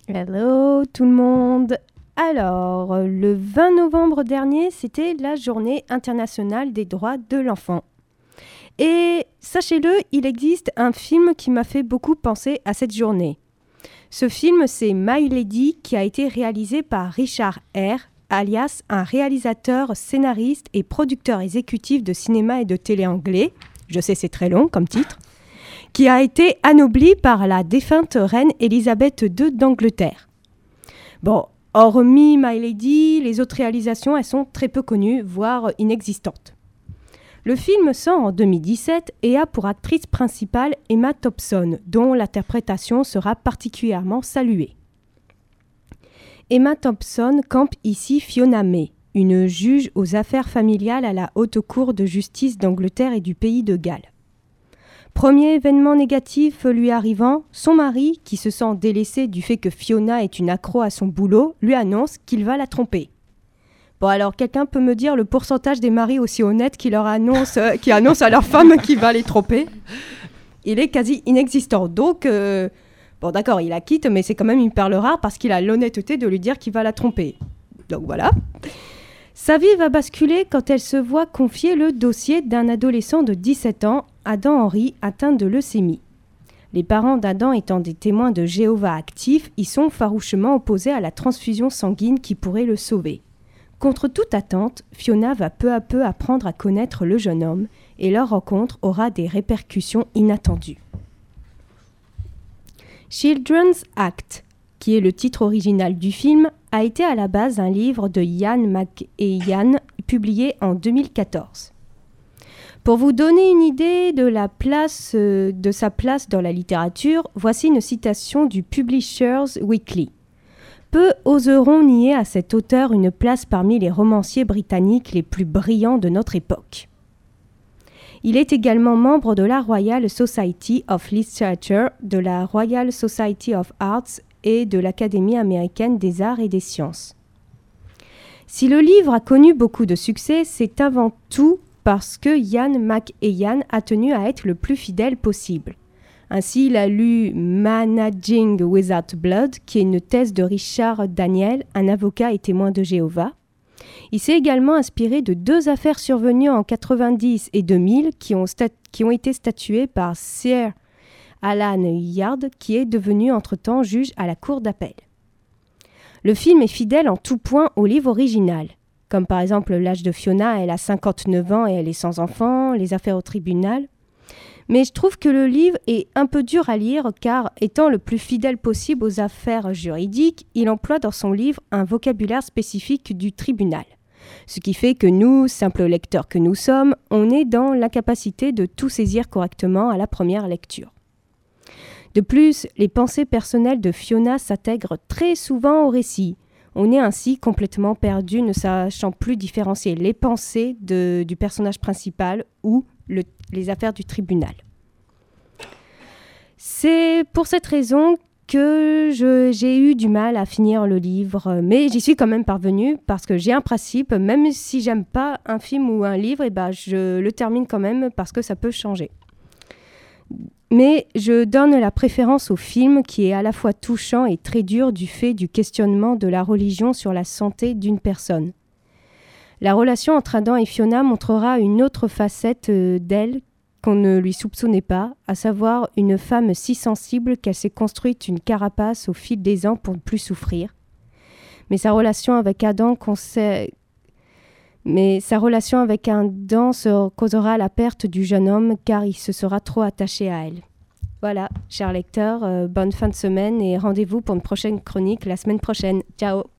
Hello tout le monde. Alors, le 20 novembre dernier, c'était la journée internationale des droits de l'enfant. Et sachez-le, il existe un film qui m'a fait beaucoup penser à cette journée. Ce film, c'est My Lady, qui a été réalisé par Richard Eyre, alias un réalisateur, scénariste et producteur exécutif de cinéma et de télé anglais. Je sais, c'est très long comme titre. Qui a été anobli par la défunte reine Élisabeth II d'Angleterre. Bon, hormis My Lady, les autres réalisations, elles sont très peu connues, voire inexistantes. Le film sort en 2017 et a pour actrice principale Emma Thompson, dont l'interprétation sera particulièrement saluée. Emma Thompson campe ici Fiona May, une juge aux affaires familiales à la Haute Cour de justice d'Angleterre et du Pays de Galles. Premier événement négatif lui arrivant, son mari, qui se sent délaissé du fait que Fiona est une accro à son boulot, lui annonce qu'il va la tromper. Bon alors, quelqu'un peut me dire le pourcentage des maris aussi honnêtes qui annoncent à leur femme qu'il va les tromper? Il est quasi inexistant. Donc, bon d'accord, il la quitte, mais c'est quand même une perle rare parce qu'il a l'honnêteté de lui dire qu'il va la tromper. Donc voilà. Sa vie va basculer quand elle se voit confier le dossier d'un adolescent de 17 ans, Adam Henry, atteint de leucémie. Les parents d'Adam étant des témoins de Jéhovah actifs, ils sont farouchement opposés à la transfusion sanguine qui pourrait le sauver. Contre toute attente, Fiona va peu à peu apprendre à connaître le jeune homme et leur rencontre aura des répercussions inattendues. Children's Act, qui est le titre original du film, a été à la base un livre de Ian McEwan publié en 2014. Pour vous donner une idée de sa place dans la littérature, voici une citation du Publishers Weekly. Peu oseront nier à cet auteur une place parmi les romanciers britanniques les plus brillants de notre époque. Il est également membre de la Royal Society of Literature, de la Royal Society of Arts et de l'Académie américaine des arts et des sciences. Si le livre a connu beaucoup de succès, c'est avant tout parce que Ian McEwan a tenu à être le plus fidèle possible. Ainsi, il a lu Managing Without Blood, qui est une thèse de Richard Daniel, un avocat et témoin de Jéhovah. Il s'est également inspiré de 2 affaires survenues en 90 et 2000 qui ont été statuées par Sir Alan Yard, qui est devenu entre-temps juge à la cour d'appel. Le film est fidèle en tout point au livre original, comme par exemple l'âge de Fiona, elle a 59 ans et elle est sans enfant, les affaires au tribunal. Mais je trouve que le livre est un peu dur à lire car, étant le plus fidèle possible aux affaires juridiques, il emploie dans son livre un vocabulaire spécifique du tribunal. Ce qui fait que nous, simples lecteurs que nous sommes, on est dans l'incapacité de tout saisir correctement à la première lecture. De plus, les pensées personnelles de Fiona s'intègrent très souvent au récit. On est ainsi complètement perdu, ne sachant plus différencier les pensées du personnage principal ou les affaires du tribunal. C'est pour cette raison que j'ai eu du mal à finir le livre, mais j'y suis quand même parvenue parce que j'ai un principe, même si j'aime pas un film ou un livre, je le termine quand même parce que ça peut changer. Mais je donne la préférence au film qui est à la fois touchant et très dur du fait du questionnement de la religion sur la santé d'une personne. La relation entre Adam et Fiona montrera une autre facette d'elle qu'on ne lui soupçonnait pas, à savoir une femme si sensible qu'elle s'est construite une carapace au fil des ans pour ne plus souffrir. Mais sa relation avec Adam causera la perte du jeune homme car il se sera trop attaché à elle. Voilà, chers lecteurs, bonne fin de semaine et rendez-vous pour une prochaine chronique la semaine prochaine. Ciao!